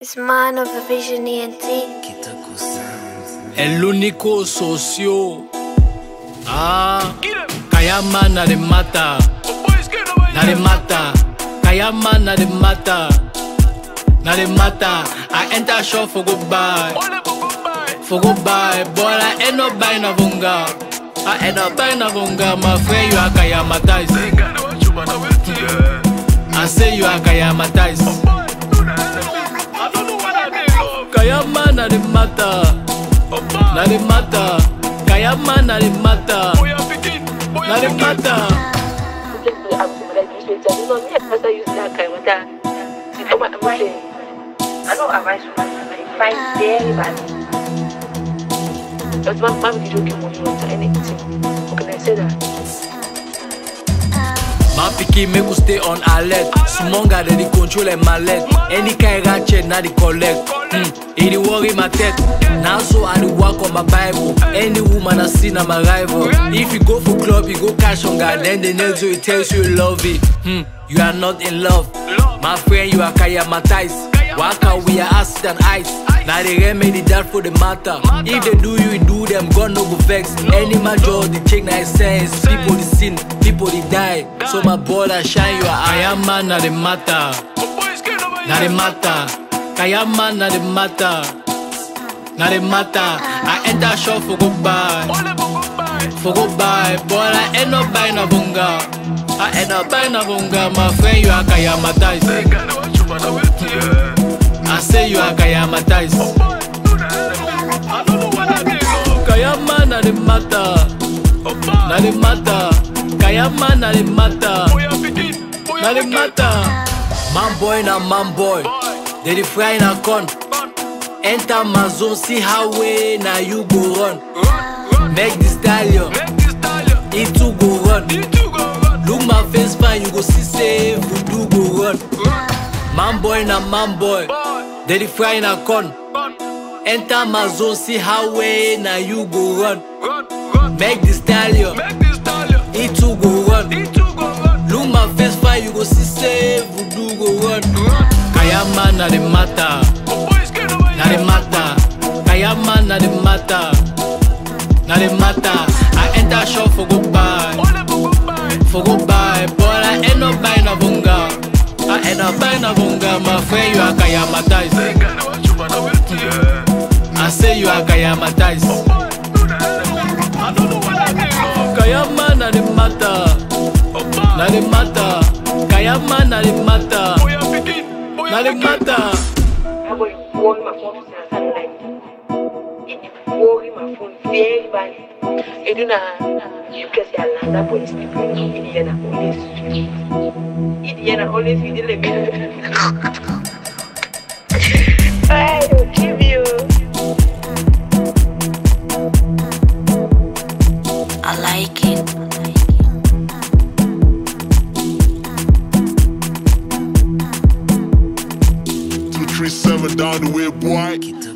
It's man of the vision ENT. El único socio. Kayama na de mata. Na de mata. Kayama na de mata. Na de mata. I enter shop for goodbye. For goodbye. But I end up buying a bunga. I end up buying a bunga. My friend, you are Kayamatized. I say you are Kayamatized. Kayama na de mata. Na de mata. Kayama na de mata. Na de mata. I know advice from my find very bad. But my mom did not give money or anything. How can I say that? My picky make you stay on alert. Sumonga they control and mallet. Any kind of ratchet now they collect. It worry my head. Now so I do work on my Bible. Any woman I see na my rival. If you go for club, you go cash on God. Then the next day it tells you you love it. You are not in love. My friend, you are Kayamatized. Waka we are acid and ice. Now they remedy that for the matter. If they do you do them, God no go vex. Any major they check nice sense. People they sin, people they die. So my brother shine you are Kayama na de mata. Na de mata. Kayama na de mata. Na de mata. I enter shop for goodbye. For goodbye. But I end up buying a bunga. I end up buying a bunga. My friend, you are Kayamatized. I say you are Kayamatized. Kayama na de mata. Na de mata. Kayama na de mata. Na de mata. Man boy na man boy. They dey fry na corn. Enter my zone, see how way na you go run. Make the stallion. It too go run. Look my face fine, you go see say voodoo go run. Man boy na man boy. They dey fry na corn. Enter my zone, see how way na you go run. Make the stallion. It too go run. Look my face fine, you go see say voodoo go run. Kayama na de mata. Na de mata. Kayama na de mata. Na de mata. I enter shop for goodbye. For goodbye. But I end up buying a bunga. I end up buying a bunga. My friend, you are Kayamatized. I say you are Kayamatized. Kayama na de mata. Na de mata. Kayama na de mata. Na de mata. I'm going to worry my phone to satellite. It worry my phone very bad. I do not. You can see a land police people in Indiana always. Indiana always we did I will give you. I like it. 237 down the way, boy.